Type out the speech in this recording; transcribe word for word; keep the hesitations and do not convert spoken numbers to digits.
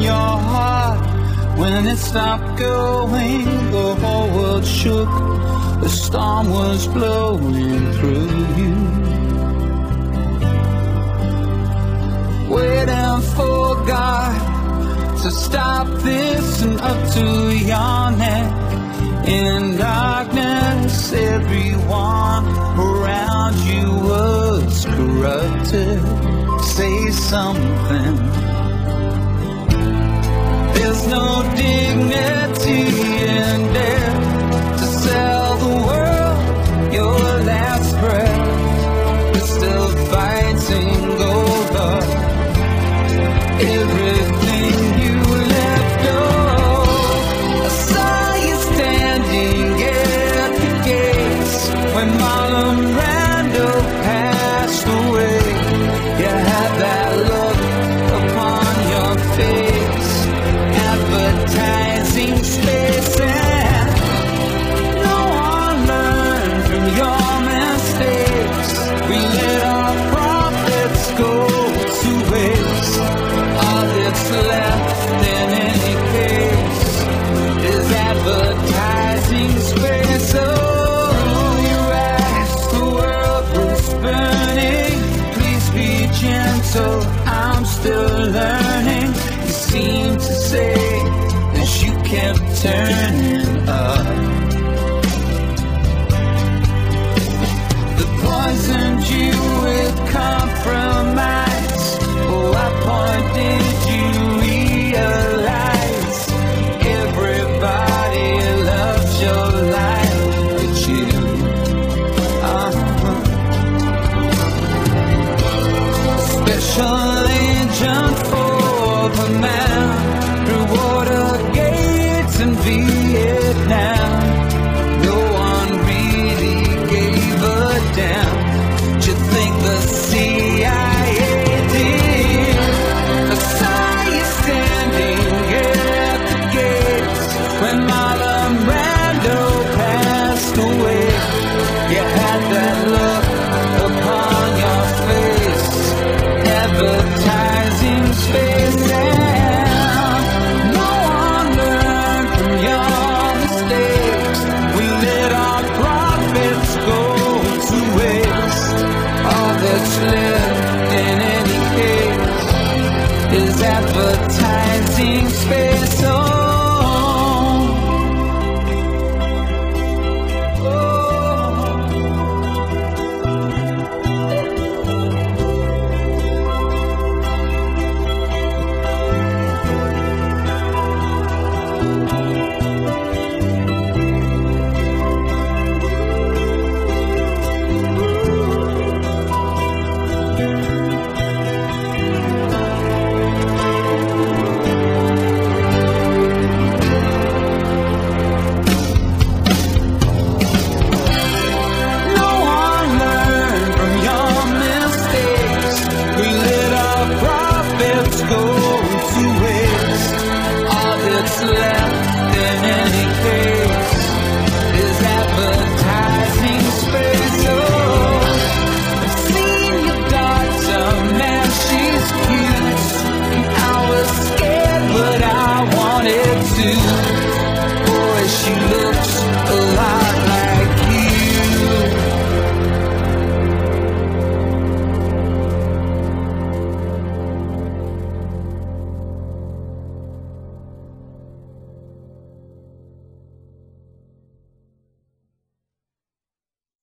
your heart. When it stopped going, the whole world shook. The storm was blowing through you. Waiting for God to stop this and up to your neck. In darkness, everyone around you was corrupted. Say something. There's no dignity in death to sell the world your last breath. We're still fighting over everything you let go. I saw you standing at the gates when Marlon Brando passed away. You had that look upon your face, advertising space, and no one learned from your mistakes. We let our profits go to waste. All that's left in any case is advertising space. Oh, you asked, the world was burning. Please be gentle, I'm still learning. You seem to say as you kept turning up. The poisoned you with compromise. Oh, at what point did you realize everybody loves your life but you? Uh-huh. Special agent for the man through Watergate and Vietnam. No one really gave a damn. Did you think the C I A did? I saw you standing at the gates when Marlon Brando passed away. You had that look upon your face, advertising space, and no one learned from your mistakes. We let our profits go to waste. All that's left in any case is advertising space. Oh, no one learned from your mistakes. We let our profits go to waste. All that's left